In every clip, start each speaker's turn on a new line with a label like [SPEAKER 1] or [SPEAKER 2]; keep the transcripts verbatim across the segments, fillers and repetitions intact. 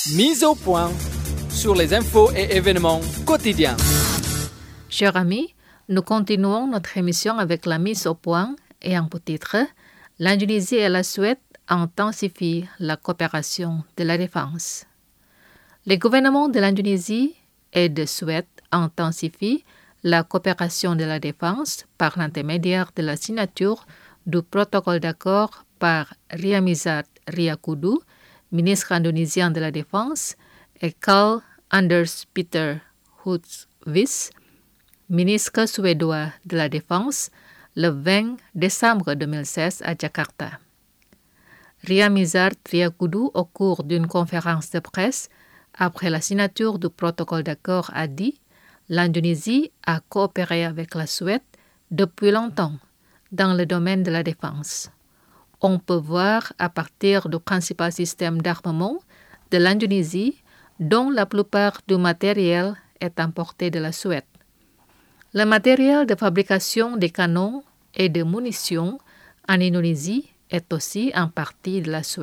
[SPEAKER 1] Mise au point sur les infos et événements quotidiens.
[SPEAKER 2] Chers amis, nous continuons notre émission avec la mise au point et en titre, l'Indonésie et la Suède intensifient la coopération de la défense. Les gouvernements de l'Indonésie et de Suède intensifient la coopération de la défense par l'intermédiaire de la signature du protocole d'accord par Riamizat Riyakudu, ministre indonésien de la Défense, et Carl Anders Peter Hultqvist, ministre suédois de la Défense, le vingt décembre deux mille seize à Jakarta. Riamizat Riyakudu, au cours d'une conférence de presse après la signature du protocole d'accord, a dit « L'Indonésie a coopéré avec la Suède depuis longtemps dans le domaine de la défense. On peut voir à partir du principal système d'armement de l'Indonésie, dont la plupart du matériel est importé de la Suède. Le matériel de fabrication des canons et de munitions en Indonésie est aussi en partie de la Suède. »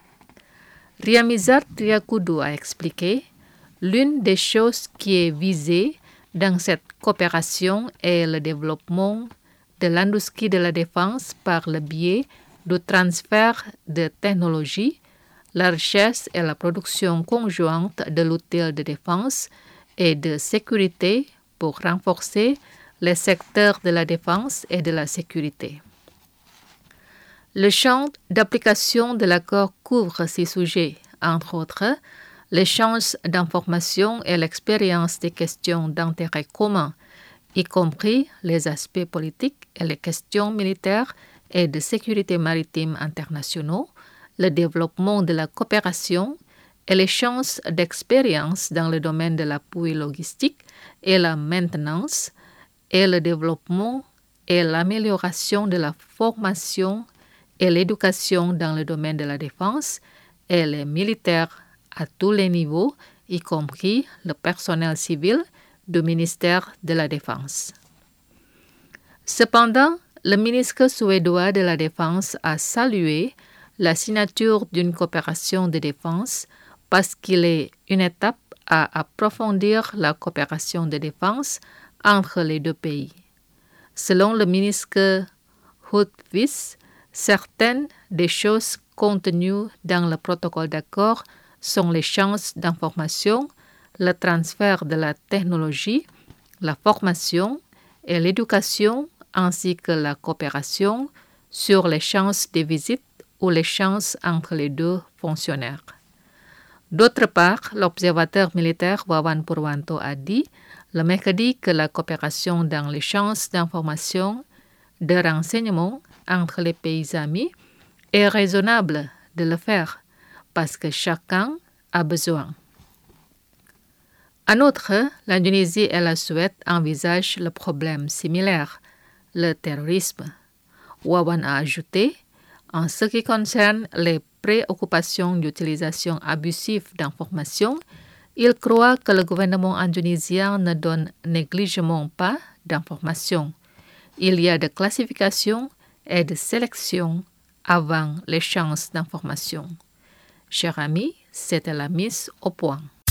[SPEAKER 2] Riamizat Riyakudu a expliqué « L'une des choses qui est visée dans cette coopération est le développement de l'industrie de la défense par le biais du transfert de technologies, la recherche et la production conjointe de l'outil de défense et de sécurité pour renforcer les secteurs de la défense et de la sécurité. » Le champ d'application de l'accord couvre six sujets, entre autres, l'échange d'informations et l'expérience des questions d'intérêt commun, y compris les aspects politiques et les questions militaires et de sécurité maritime internationaux, le développement de la coopération et l'échange d'expériences dans le domaine de l'appui logistique et la maintenance, et le développement et l'amélioration de la formation et l'éducation dans le domaine de la défense et les militaires à tous les niveaux, y compris le personnel civil du ministère de la Défense. Cependant, le ministre suédois de la Défense a salué la signature d'une coopération de défense parce qu'il est une étape à approfondir la coopération de défense entre les deux pays. Selon le ministre Hultqvist, certaines des choses contenues dans le protocole d'accord sont l'échange d'informations, le transfert de la technologie, la formation et l'éducation, ainsi que la coopération sur l'échange des visites ou l'échange entre les deux fonctionnaires. D'autre part, l'observateur militaire Wawan Purwanto a dit le mercredi que la coopération dans l'échange d'informations, de renseignements entre les pays amis est raisonnable de le faire parce que chacun a besoin. En outre, l'Indonésie et la Suède envisagent le problème similaire, le terrorisme. Wawan a ajouté, en ce qui concerne les préoccupations d'utilisation abusive d'informations, il croit que le gouvernement indonésien ne donne négligemment pas d'informations. Il y a de classification et de sélection avant l'échange d'informations. Chers amis, c'était la mise au point.